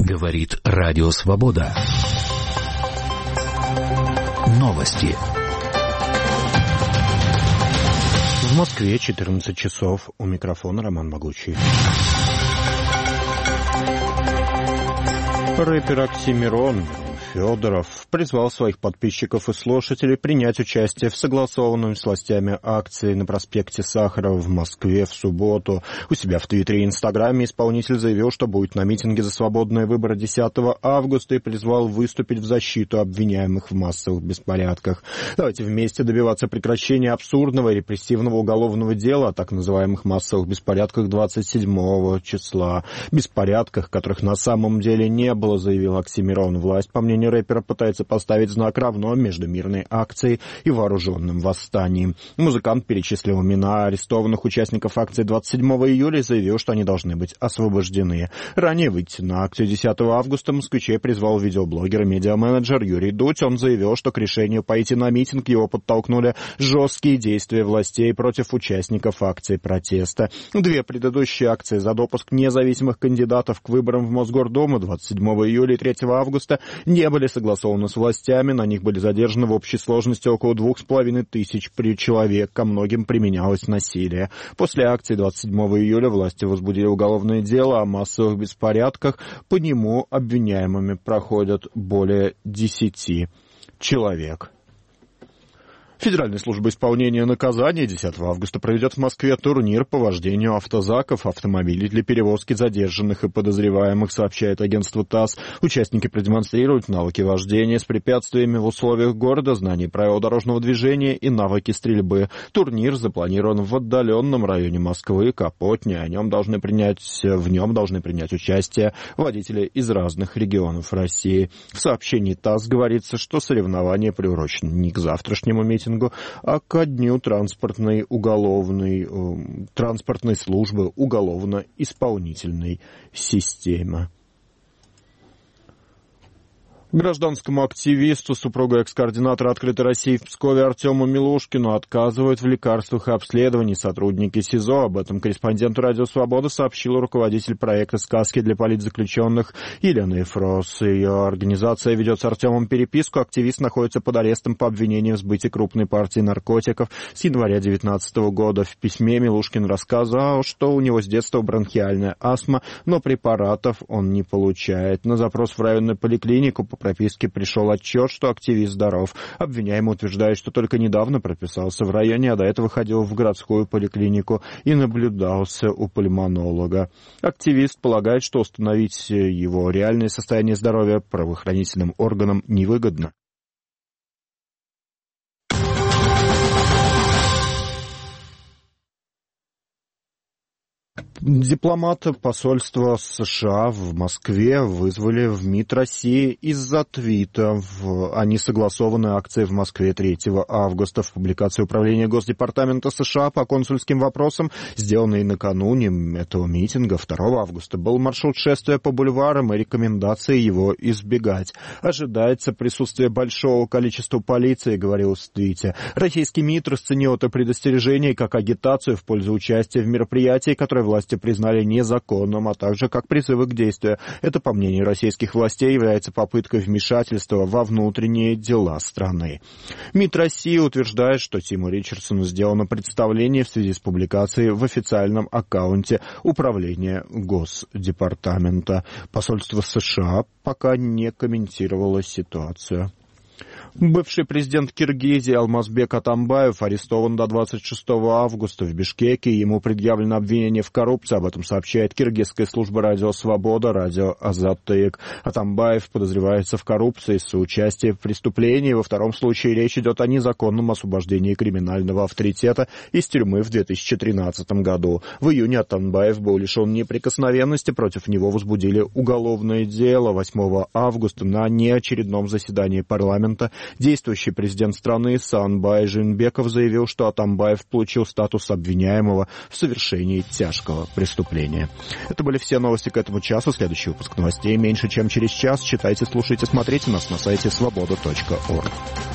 Говорит Радио Свобода. Новости. В Москве 14 часов. У микрофона Роман Могучий. Рэпер Оксимирон Федоров призвал своих подписчиков и слушателей принять участие в согласованной с властями акции на проспекте Сахарова в Москве в субботу. У себя в Твиттере и Инстаграме исполнитель заявил, что будет на митинге за свободные выборы 10 августа и призвал выступить в защиту обвиняемых в массовых беспорядках. Давайте вместе добиваться прекращения абсурдного и репрессивного уголовного дела о так называемых массовых беспорядках 27 числа. Беспорядках, которых на самом деле не было, заявил Оксимирон. Власть, по мнению рэпера, пытается поставить знак равно между мирной акцией и вооруженным восстанием. Музыкант перечислил имена арестованных участников акции 27 июля и заявил, что они должны быть освобождены. Ранее выйти на акцию 10 августа москвичей призвал видеоблогер и медиаменеджер Юрий Дудь. Он заявил, что к решению пойти на митинг его подтолкнули жесткие действия властей против участников акции протеста. Две предыдущие акции за допуск независимых кандидатов к выборам в Мосгордуму 27 июля и 3 августа не были согласованы с властями, на них были задержаны в общей сложности около 2500 человек, ко многим применялось насилие. После акции 27 июля власти возбудили уголовное дело о массовых беспорядках, по нему обвиняемыми проходят более 10 человек. Федеральная служба исполнения наказаний 10 августа проведет в Москве турнир по вождению автозаков, автомобилей для перевозки задержанных и подозреваемых, сообщает агентство ТАСС. Участники продемонстрируют навыки вождения с препятствиями в условиях города, знания правил дорожного движения и навыки стрельбы. Турнир запланирован в отдаленном районе Москвы, Капотне. В нем должны принять участие водители из разных регионов России. В сообщении ТАСС говорится, что соревнования приурочены не к завтрашнему митингу, а ко дню транспортной службы уголовно-исполнительной системы. Гражданскому активисту, супруга экс-координатора «Открытой России» в Пскове Артему Милушкину отказывают в лекарствах и обследовании сотрудники СИЗО. Об этом корреспонденту «Радио Свобода» сообщил руководитель проекта «Сказки для политзаключенных» Елена Ефрос. Ее организация ведет с Артемом переписку. Активист находится под арестом по обвинению в сбытии крупной партии наркотиков с января 2019 года. В письме Милушкин рассказал, что у него с детства бронхиальная астма, но препаратов он не получает. На запрос в районную поликлинику по прописке пришел отчет, что активист здоров. Обвиняемый утверждает, что только недавно прописался в районе, а до этого ходил в городскую поликлинику и наблюдался у пульмонолога. Активист полагает, что установить его реальное состояние здоровья правоохранительным органам невыгодно. Дипломата посольства США в Москве вызвали в МИД России из-за твита о несогласованной акции в Москве 3 августа. В публикации Управления Госдепартамента США по консульским вопросам, сделанной накануне этого митинга 2 августа, был маршрут шествия по бульварам и рекомендации его избегать. Ожидается присутствие большого количества полиции, говорилось в твите. Российский МИД расценил это предостережение как агитацию в пользу участия в мероприятии, которое власти признали незаконным, а также как призывы к действию. Это, по мнению российских властей, является попыткой вмешательства во внутренние дела страны. МИД России утверждает, что Тиму Ричардсону сделано представление в связи с публикацией в официальном аккаунте Управления Госдепартамента. Посольство США пока не комментировало ситуацию. Бывший президент Киргизии Алмазбек Атамбаев арестован до 26 августа в Бишкеке. Ему предъявлено обвинение в коррупции. Об этом сообщает киргизская служба «Радио Свобода», «Радио Азат-Тык». Атамбаев подозревается в коррупции, соучастии в преступлении. Во втором случае речь идет о незаконном освобождении криминального авторитета из тюрьмы в 2013 году. В июне Атамбаев был лишен неприкосновенности. Против него возбудили уголовное дело 8 августа на неочередном заседании парламента. Действующий президент страны Саанбай Жээнбеков заявил, что Атамбаев получил статус обвиняемого в совершении тяжкого преступления. Это были все новости к этому часу. Следующий выпуск новостей меньше чем через час. Читайте, слушайте, смотрите нас на сайте svoboda.org.